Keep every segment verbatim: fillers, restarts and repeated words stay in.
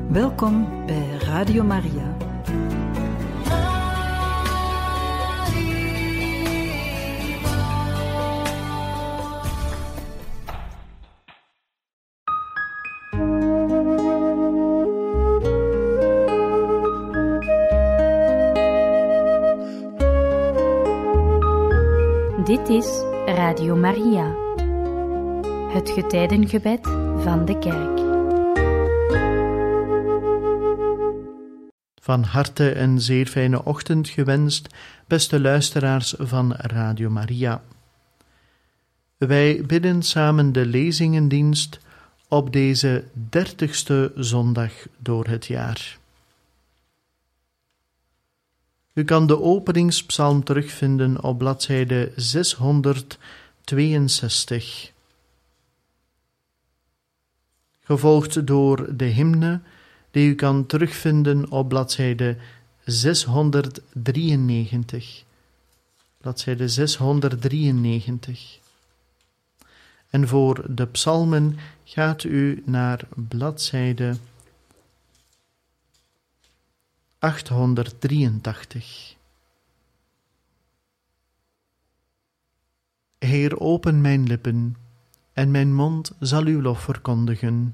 Welkom bij Radio Maria. Dit is Radio Maria, het getijdengebed van de Kerk. Van harte een zeer fijne ochtend gewenst, beste luisteraars van Radio Maria. Wij bidden samen de lezingendienst op deze dertigste zondag door het jaar. U kan de openingspsalm terugvinden op bladzijde zeshonderdtweeënzestig. Gevolgd door de hymne die u kan terugvinden op bladzijde zeshonderddrieënnegentig. Bladzijde zeshonderddrieënnegentig. En voor de psalmen gaat u naar bladzijde achthonderddrieëntachtig. Heer, open mijn lippen, en mijn mond zal uw lof verkondigen.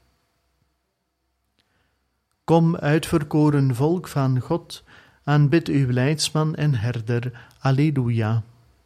Kom, uitverkoren volk van God, aanbid uw leidsman en herder. Alleluia.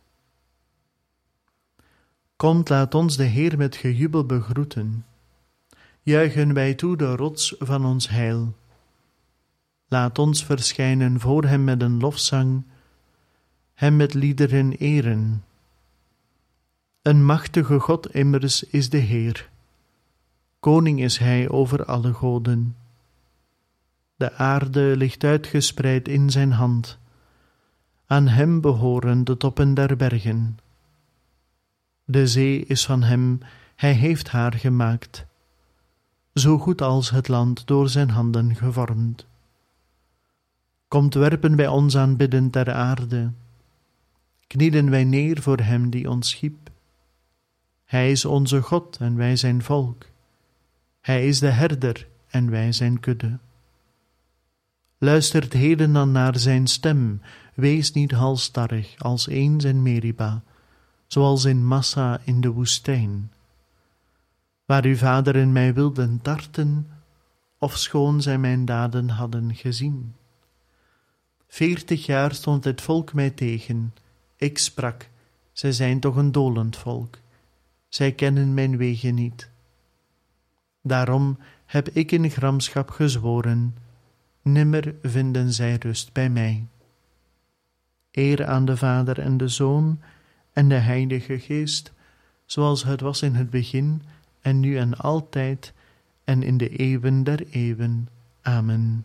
Komt, laat ons de Heer met gejubel begroeten. Juichen wij toe de rots van ons heil. Laat ons verschijnen voor hem met een lofzang, hem met liederen eren. Een machtige God immers is de Heer. Koning is hij over alle goden. De aarde ligt uitgespreid in zijn hand. Aan hem behoren de toppen der bergen. De zee is van hem, hij heeft haar gemaakt, zo goed als het land door zijn handen gevormd. Komt, werpen wij ons aanbidden ter aarde, knielen wij neer voor hem die ons schiep. Hij is onze God en wij zijn volk. Hij is de herder en wij zijn kudde. Luistert heden dan naar zijn stem, wees niet halsstarrig als eens in Meriba, zoals in Massa in de woestijn, waar uw vaderen mij wilden tarten, ofschoon zij mijn daden hadden gezien. Veertig jaar stond het volk mij tegen. Ik sprak, zij zijn toch een dolend volk. Zij kennen mijn wegen niet. Daarom heb ik in gramschap gezworen, nimmer vinden zij rust bij mij. Eer aan de Vader en de Zoon en de Heilige Geest, zoals het was in het begin, en nu en altijd, en in de eeuwen der eeuwen. Amen.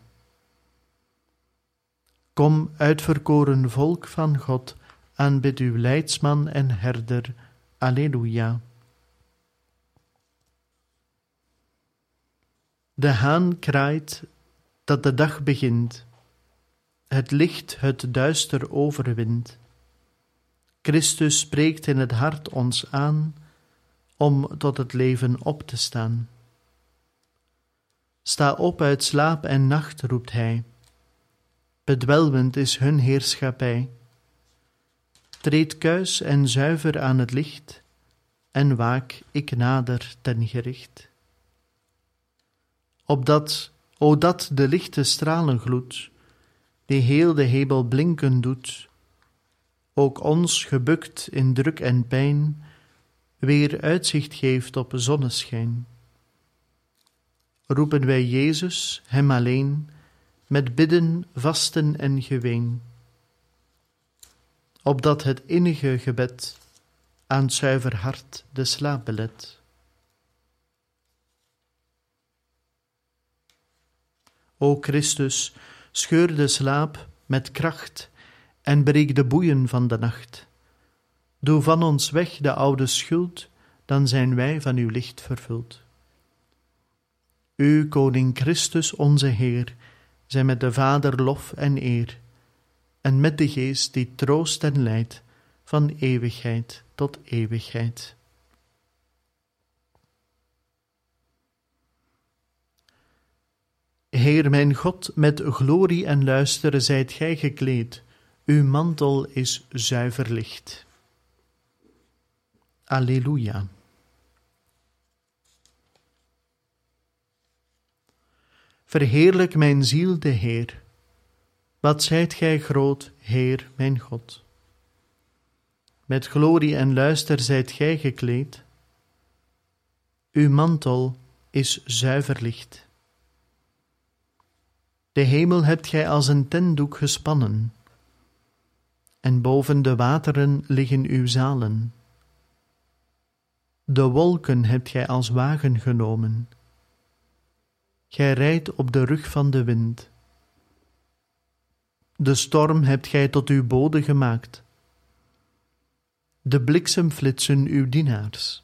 Kom, uitverkoren volk van God, aanbid uw leidsman en herder. Alleluia. De haan kraait dat de dag begint. Het licht het duister overwint. Christus spreekt in het hart ons aan, om tot het leven op te staan. Sta op uit slaap en nacht, roept hij. Bedwelmend is hun heerschappij. Treed kuis en zuiver aan het licht, en waak, ik nader ten gericht. Opdat, o dat de lichte stralengloed, die heel de hemel blinken doet, ook ons gebukt in druk en pijn, weer uitzicht geeft op zonneschijn. Roepen wij Jezus, hem alleen, met bidden, vasten en geween, opdat het innige gebed aan het zuiver hart de slaap belet. O Christus, scheur de slaap met kracht en breek de boeien van de nacht. Doe van ons weg de oude schuld, dan zijn wij van uw licht vervuld. U, Koning Christus, onze Heer, zij met de Vader lof en eer, en met de Geest die troost en leidt van eeuwigheid tot eeuwigheid. Heer mijn God, met glorie en luister zijt gij gekleed. Uw mantel is zuiver licht. Alleluia. Verheerlijk mijn ziel de Heer. Wat zijt gij groot, Heer mijn God. Met glorie en luister zijt gij gekleed. Uw mantel is zuiver licht. De hemel hebt gij als een tentdoek gespannen, en boven de wateren liggen uw zalen. De wolken hebt gij als wagen genomen. Gij rijdt op de rug van de wind. De storm hebt gij tot uw bode gemaakt. De bliksemflitsen uw dienaars.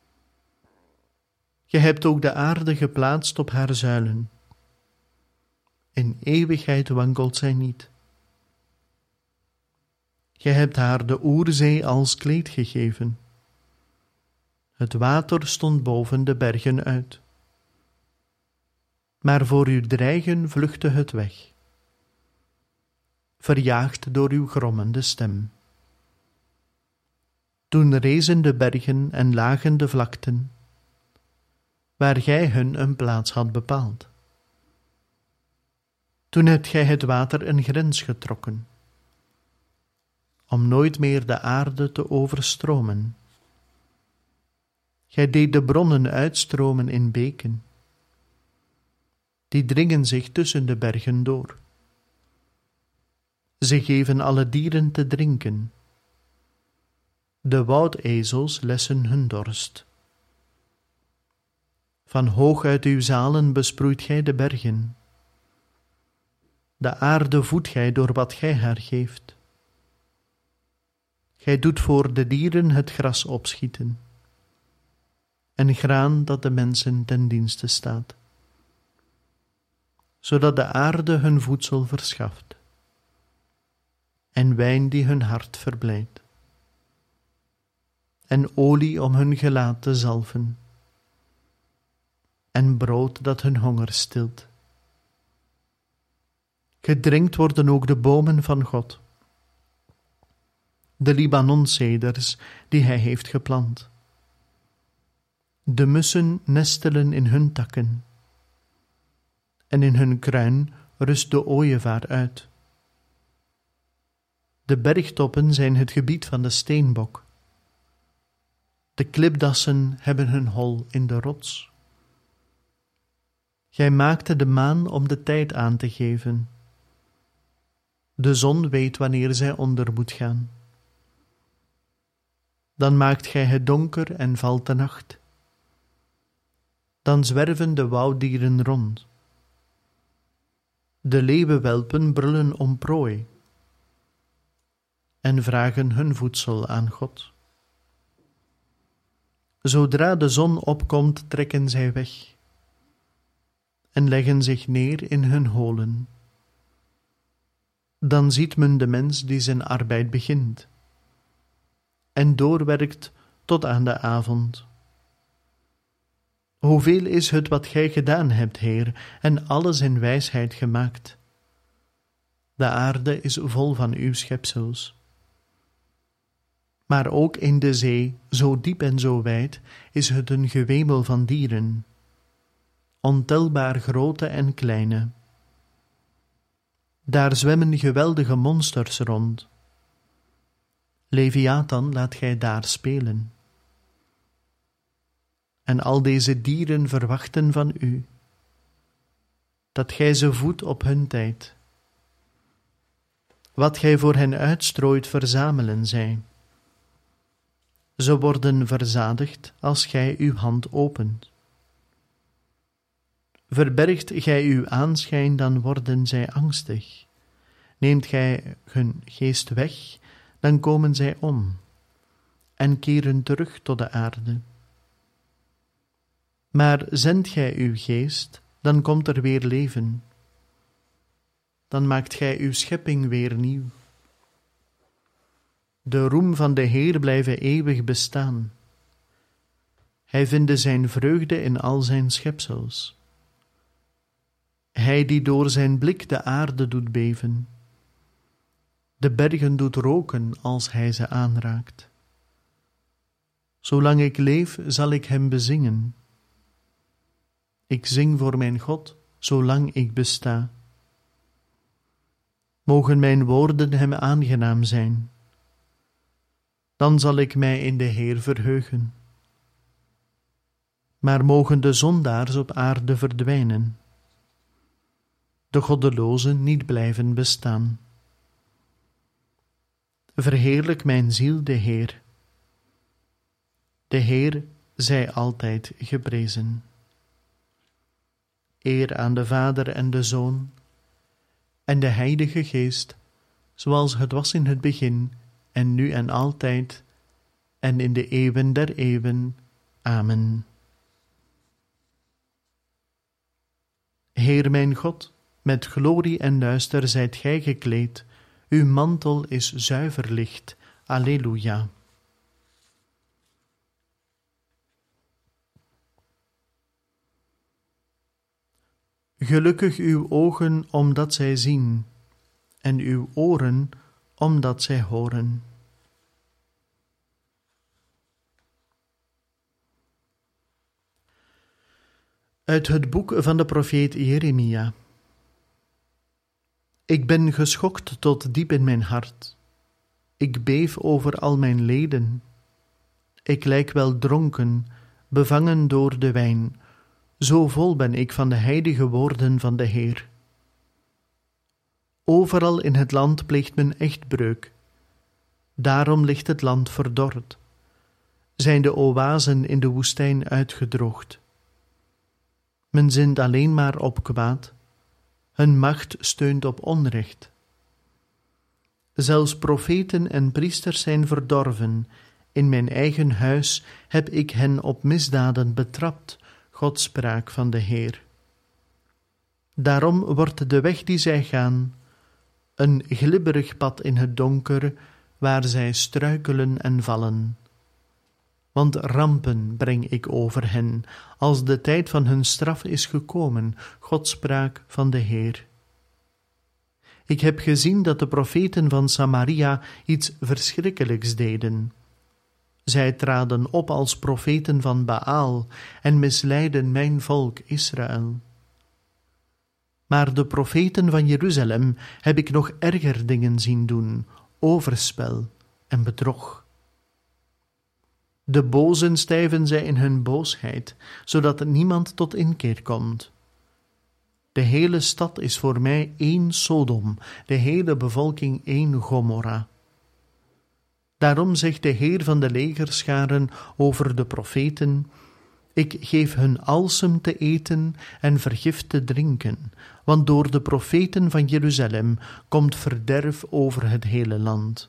Gij hebt ook de aarde geplaatst op haar zuilen. In eeuwigheid wankelt zij niet. Gij hebt haar de Oerzee als kleed gegeven. Het water stond boven de bergen uit. Maar voor uw dreigen vluchtte het weg, verjaagd door uw grommende stem. Toen rezen de bergen en lagen de vlakten, waar gij hun een plaats had bepaald. Toen hebt gij het water een grens getrokken, om nooit meer de aarde te overstromen. Gij deed de bronnen uitstromen in beken, die dringen zich tussen de bergen door. Ze geven alle dieren te drinken. De woudezels lessen hun dorst. Van hoog uit uw zalen besproeit gij de bergen. De aarde voedt gij door wat gij haar geeft. Gij doet voor de dieren het gras opschieten, en graan dat de mensen ten dienste staat, zodat de aarde hun voedsel verschaft, en wijn die hun hart verblijdt, en olie om hun gelaat te zalven, en brood dat hun honger stilt. Gedrenkt worden ook de bomen van God, de Libanonzeders die hij heeft geplant. De mussen nestelen in hun takken, en in hun kruin rust de ooievaar uit. De bergtoppen zijn het gebied van de steenbok. De klipdassen hebben hun hol in de rots. Gij maakte de maan om de tijd aan te geven. De zon weet wanneer zij onder moet gaan. Dan maakt gij het donker en valt de nacht. Dan zwerven de wouddieren rond. De leeuwenwelpen brullen om prooi en vragen hun voedsel aan God. Zodra de zon opkomt, trekken zij weg en leggen zich neer in hun holen. Dan ziet men de mens die zijn arbeid begint en doorwerkt tot aan de avond. Hoeveel is het wat gij gedaan hebt, Heer, en alles in wijsheid gemaakt. De aarde is vol van uw schepsels. Maar ook in de zee, zo diep en zo wijd, is het een gewemel van dieren, ontelbaar grote en kleine. Daar zwemmen geweldige monsters rond. Leviathan laat gij daar spelen. En al deze dieren verwachten van u, dat gij ze voedt op hun tijd. Wat gij voor hen uitstrooit, verzamelen zij. Ze worden verzadigd als gij uw hand opent. Verbergt gij uw aanschijn, dan worden zij angstig. Neemt gij hun geest weg, dan komen zij om en keren terug tot de aarde. Maar zendt gij uw geest, dan komt er weer leven. Dan maakt gij uw schepping weer nieuw. De roem van de Heer blijve eeuwig bestaan. Hij, Hij vinde zijn vreugde in al zijn schepsels. Hij die door zijn blik de aarde doet beven, de bergen doet roken als hij ze aanraakt. Zolang ik leef, zal ik hem bezingen. Ik zing voor mijn God, zolang ik besta. Mogen mijn woorden hem aangenaam zijn. Dan zal ik mij in de Heer verheugen. Maar mogen de zondaars op aarde verdwijnen, de goddelozen niet blijven bestaan. Verheerlijk mijn ziel de Heer. De Heer zij altijd geprezen. Eer aan de Vader en de Zoon en de Heilige Geest, zoals het was in het begin, en nu en altijd, en in de eeuwen der eeuwen. Amen. Heer mijn God, met glorie en luister zijt gij gekleed, uw mantel is zuiver licht. Alleluia. Gelukkig uw ogen, omdat zij zien, en uw oren, omdat zij horen. Uit het boek van de profeet Jeremia. Ik ben geschokt tot diep in mijn hart. Ik beef over al mijn leden. Ik lijk wel dronken, bevangen door de wijn. Zo vol ben ik van de heilige woorden van de Heer. Overal in het land pleegt men echtbreuk. Daarom ligt het land verdord. Zijn de oasen in de woestijn uitgedroogd. Men zint alleen maar op kwaad. Hun macht steunt op onrecht. Zelfs profeten en priesters zijn verdorven. In mijn eigen huis heb ik hen op misdaden betrapt, Godspraak van de Heer. Daarom wordt de weg die zij gaan een glibberig pad in het donker, waar zij struikelen en vallen. Want rampen breng ik over hen, als de tijd van hun straf is gekomen, Godspraak van de Heer. Ik heb gezien dat de profeten van Samaria iets verschrikkelijks deden. Zij traden op als profeten van Baal en misleidden mijn volk Israël. Maar de profeten van Jeruzalem heb ik nog erger dingen zien doen, overspel en bedrog. De bozen stijven zij in hun boosheid, zodat niemand tot inkeer komt. De hele stad is voor mij één Sodom, de hele bevolking één Gomorra. Daarom zegt de Heer van de legerscharen over de profeten: ik geef hun alsem te eten en vergif te drinken, want door de profeten van Jeruzalem komt verderf over het hele land.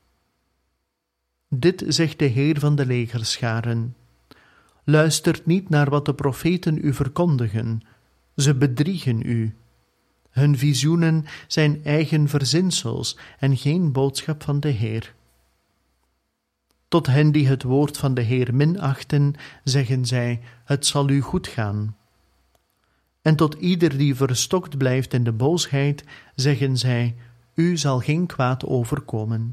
Dit zegt de Heer van de legerscharen: luistert niet naar wat de profeten u verkondigen, ze bedriegen u. Hun visioenen zijn eigen verzinsels en geen boodschap van de Heer. Tot hen die het woord van de Heer minachten, zeggen zij: het zal u goed gaan. En tot ieder die verstokt blijft in de boosheid, zeggen zij: u zal geen kwaad overkomen.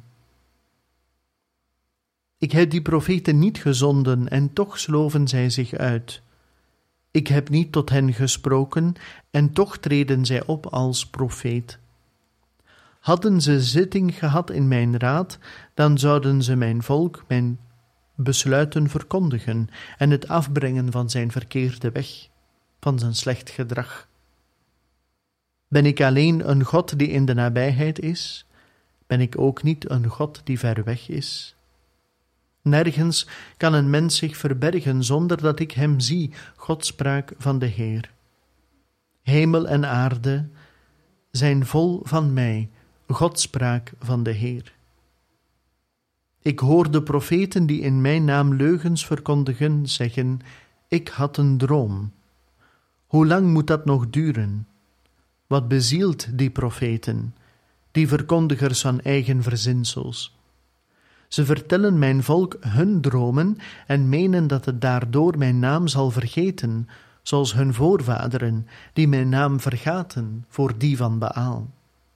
Ik heb die profeten niet gezonden, en toch sloven zij zich uit. Ik heb niet tot hen gesproken, en toch treden zij op als profeet. Hadden ze zitting gehad in mijn raad, dan zouden ze mijn volk mijn besluiten verkondigen en het afbrengen van zijn verkeerde weg, van zijn slecht gedrag. Ben ik alleen een God die in de nabijheid is? Ben ik ook niet een God die ver weg is? Nergens kan een mens zich verbergen zonder dat ik hem zie, Godspraak van de Heer. Hemel en aarde zijn vol van mij, Godspraak van de Heer. Ik hoor de profeten die in mijn naam leugens verkondigen zeggen: ik had een droom. Hoe lang moet dat nog duren? Wat bezielt die profeten, die verkondigers van eigen verzinsels? Ze vertellen mijn volk hun dromen en menen dat het daardoor mijn naam zal vergeten, zoals hun voorvaderen, die mijn naam vergaten voor die van Baal.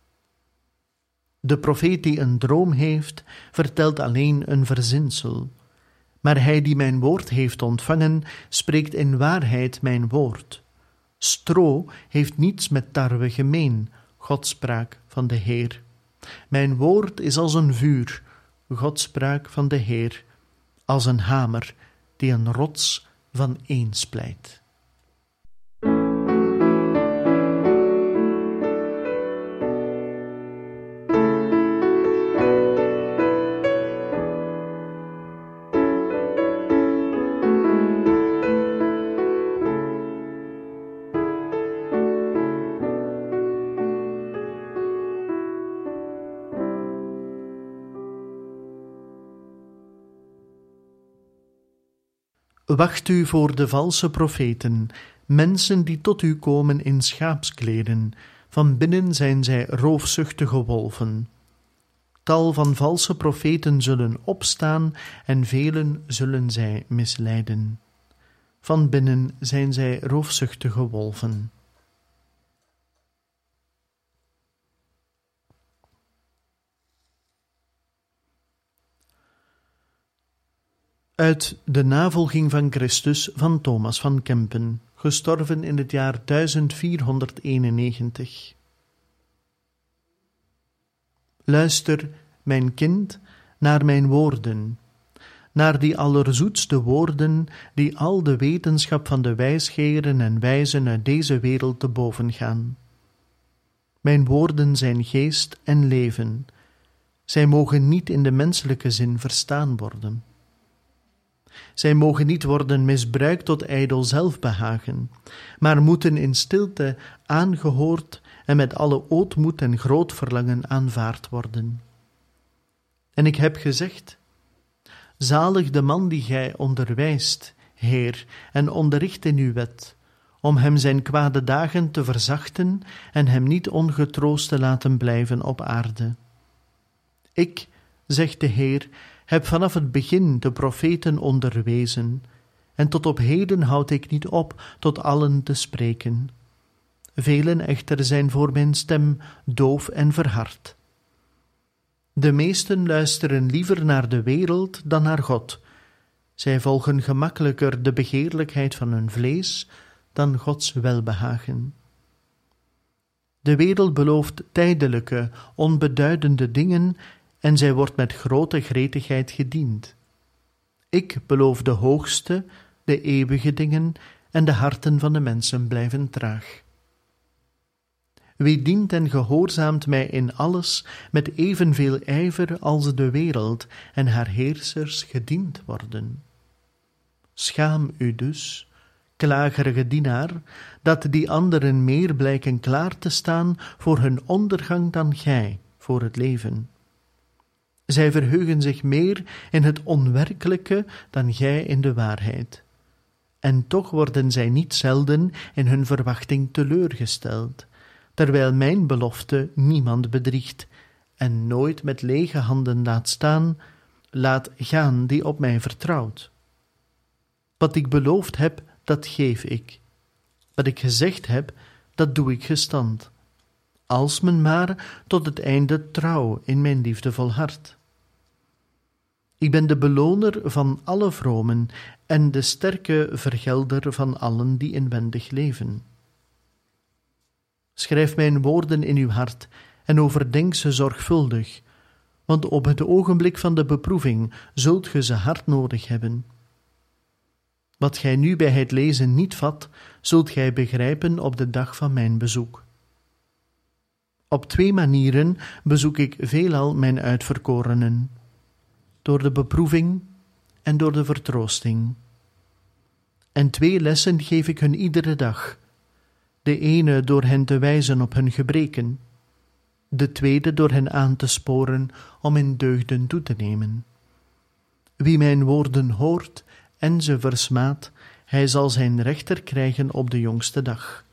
De profeet die een droom heeft, vertelt alleen een verzinsel, maar hij die mijn woord heeft ontvangen, spreekt in waarheid mijn woord. Stro heeft niets met tarwe gemeen, Godspraak van de Heer. Mijn woord is als een vuur, Godspraak van de Heer, als een hamer die een rots van een splijt. Wacht u voor de valse profeten, mensen die tot u komen in schaapskleden. Van binnen zijn zij roofzuchtige wolven. Tal van valse profeten zullen opstaan en velen zullen zij misleiden. Van binnen zijn zij roofzuchtige wolven. Uit de navolging van Christus van Thomas van Kempen, gestorven in het jaar duizend vierhonderdeenennegentig. Luister, mijn kind, naar mijn woorden, naar die allerzoetste woorden die al de wetenschap van de wijsgeeren en wijzen uit deze wereld te boven gaan. Mijn woorden zijn geest en leven. Zij mogen niet in de menselijke zin verstaan worden. Zij mogen niet worden misbruikt tot ijdel zelfbehagen, maar moeten in stilte aangehoord en met alle ootmoed en groot verlangen aanvaard worden. En ik heb gezegd, zalig de man die gij onderwijst, Heer, en onderricht in uw wet, om hem zijn kwade dagen te verzachten en hem niet ongetroost te laten blijven op aarde. Ik, zegt de Heer, heb vanaf het begin de profeten onderwezen, en tot op heden houd ik niet op tot allen te spreken. Velen echter zijn voor mijn stem doof en verhard. De meesten luisteren liever naar de wereld dan naar God. Zij volgen gemakkelijker de begeerlijkheid van hun vlees dan Gods welbehagen. De wereld belooft tijdelijke, onbeduidende dingen en zij wordt met grote gretigheid gediend. Ik beloof de hoogste, de eeuwige dingen, en de harten van de mensen blijven traag. Wie dient en gehoorzaamt mij in alles met evenveel ijver als de wereld en haar heersers gediend worden? Schaam u dus, klagerige dienaar, dat die anderen meer blijken klaar te staan voor hun ondergang dan gij voor het leven. Zij verheugen zich meer in het onwerkelijke dan gij in de waarheid. En toch worden zij niet zelden in hun verwachting teleurgesteld, terwijl mijn belofte niemand bedriegt en nooit met lege handen laat staan, laat gaan die op mij vertrouwt. Wat ik beloofd heb, dat geef ik. Wat ik gezegd heb, dat doe ik gestand. Als men maar tot het einde trouw in mijn liefde volhardt. Ik ben de beloner van alle vromen en de sterke vergelder van allen die inwendig leven. Schrijf mijn woorden in uw hart en overdenk ze zorgvuldig, want op het ogenblik van de beproeving zult ge ze hard nodig hebben. Wat gij nu bij het lezen niet vat, zult gij begrijpen op de dag van mijn bezoek. Op twee manieren bezoek ik veelal mijn uitverkorenen: door de beproeving en door de vertroosting. En twee lessen geef ik hun iedere dag. De ene door hen te wijzen op hun gebreken, de tweede door hen aan te sporen om in deugden toe te nemen. Wie mijn woorden hoort en ze versmaadt, hij zal zijn rechter krijgen op de jongste dag.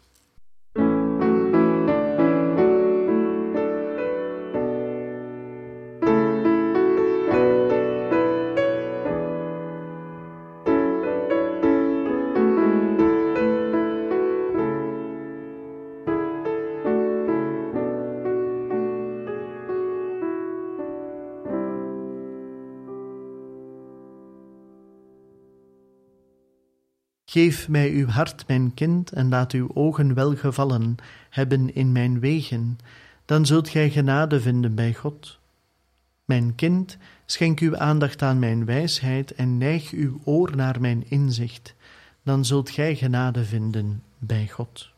Geef mij uw hart, mijn kind, en laat uw ogen welgevallen hebben in mijn wegen, dan zult gij genade vinden bij God. Mijn kind, schenk uw aandacht aan mijn wijsheid en neig uw oor naar mijn inzicht, dan zult gij genade vinden bij God.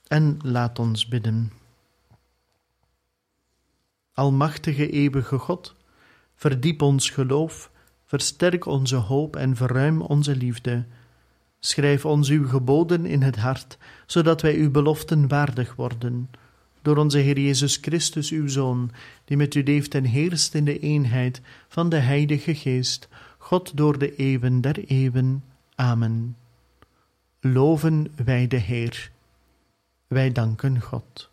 En laat ons bidden. Almachtige eeuwige God, verdiep ons geloof, versterk onze hoop en verruim onze liefde. Schrijf ons uw geboden in het hart, zodat wij uw beloften waardig worden. Door onze Heer Jezus Christus, uw Zoon, die met u leeft en heerst in de eenheid van de Heilige Geest, God door de eeuwen der eeuwen. Amen. Loven wij de Heer. Wij danken God.